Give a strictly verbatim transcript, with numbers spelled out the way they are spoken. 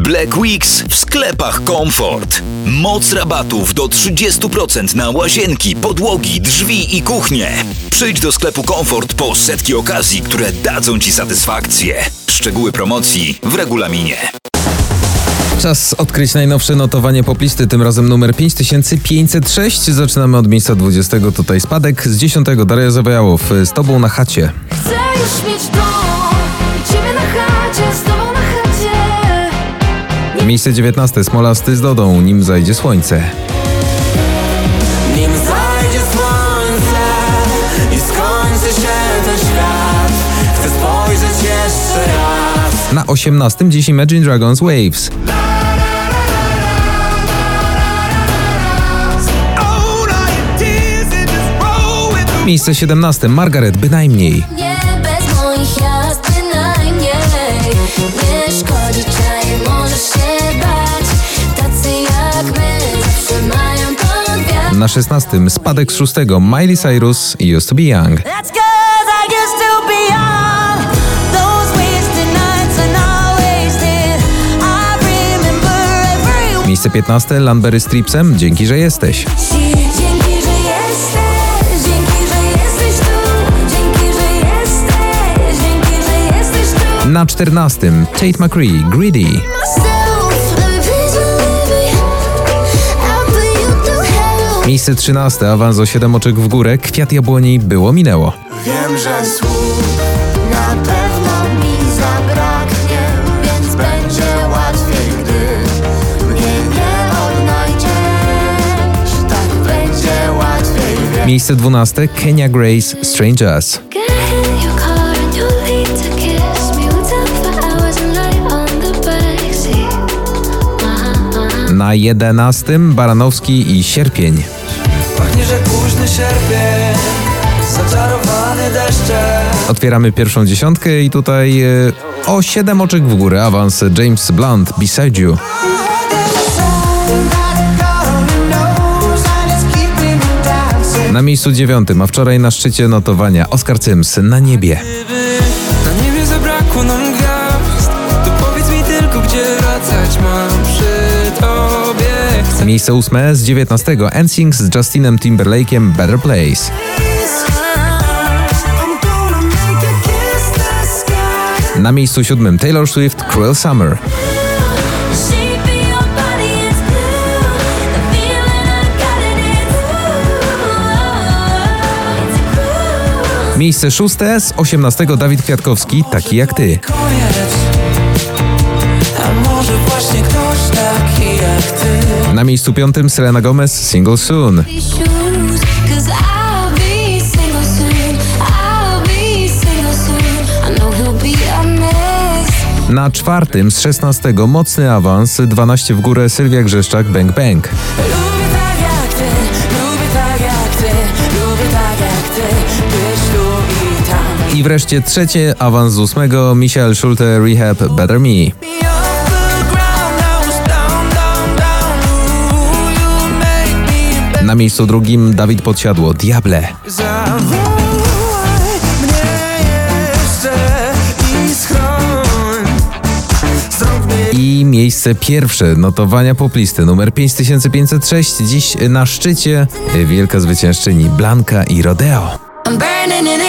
Black Weeks w sklepach Comfort. Moc rabatów do trzydzieści procent na łazienki, podłogi, drzwi i kuchnie. Przyjdź do sklepu Comfort po setki okazji, które dadzą Ci satysfakcję. Szczegóły promocji w regulaminie. Czas odkryć najnowsze notowanie poplisty, tym razem numer pięć tysięcy pięćset sześć. Zaczynamy od miejsca dwudziestego, tutaj spadek. Z dziesiątego Daria Zawiałow, Z tobą na chacie. Chcę już mieć dom, ciebie na chacie, z tobą na chacie. Miejsce dziewiętnaste, Smolasty z Dodą, Nim zajdzie słońce. Nim zajdzie słońce i skończy się ten świat, chcę spojrzeć jeszcze raz. Na osiemnastym dziś Imagine Dragons Waves. Miejsce siedemnaste, Margaret, Bynajmniej. Nie bez moich jazd bynajmniej. Nie szkodzi czaj, możesz się bać. Tacy jak my zawsze mają podwiat. Na szesnastym spadek z szóstego, Miley Cyrus, Used to be Young. That's 'cause I used to be young. Those wasted nights and I wasted. I remember every. Miejsce piętnaste, Lanbery z Tripsem, Dzięki, że jesteś. Dzięki, że jesteś, dzięki, że jesteś tu. Dzięki, że jesteś, dzięki, że jesteś tu. Na czternastym Tate McCree, Greedy. Myself, let me please believe I'll put you through hell. Miejsce trzynaste, awans o siedem oczek w górę, Kwiat jabłoni, Było minęło. Wiem, że słów na pewno mi zabraknie, więc będzie łatwiej, gdy mnie nie odnajdziesz. Tak będzie łatwiej, wiem. Miejsce dwunaste, Kenya Grace, Strange Us. Get in your car and you leave to kiss me. We're talk for hours and night on the backseat. Uh-huh, uh-huh. Na jedenastym Baranowski i Sierpień. Pachnie, że późny sierpień, zaczarowany deszczem. Otwieramy pierwszą dziesiątkę i tutaj e, o siedem oczek w górę, awans James Blunt, Beside You. Na miejscu dziewiątym, a wczoraj na szczycie notowania, Oscar Sims, Na niebie. Na niebie zabrakło nam gwiazd, to powiedz mi tylko, gdzie wracać mam przy tobie. Chcę Miejsce ósme, z dziewiętnastego, N Sync z Justinem Timberlake'iem, Better Place. Na miejscu siódmym, Taylor Swift, Cruel Summer. Shape of your body is blue. The feeling I got it is blue. Miejsce szóste, z osiemnastego, Dawid Kwiatkowski, Taki jak ty. koniec. A może właśnie ktoś taki jak ty. Na miejscu piątym, Selena Gomez, Single Soon. These shoes, 'cause I'll be single soon. I'll be single soon. I know he'll be a mess. Na czwartym, z szesnastego, mocny awans, dwanaście w górę, Sylwia Grzeszczak, Bang Bang. Lubię tak jak ty, lubię tak jak ty, lubię tak jak ty, być tu i tam. I wreszcie trzecie, awans z ósmego, Michael Schulte, Rehab, Better Me. Me off the ground, I was down, down, down. Ooh, you make me better. Na miejscu drugim, Dawid Podsiadło, Diable. Zawołaj mnie jeszcze i schroń. Zrób mnie I miejsce pierwsze, notowania poplisty, numer pięć tysięcy pięćset sześć. Dziś na szczycie wielka zwyciężczyni Blanka i Rodeo. I'm burning in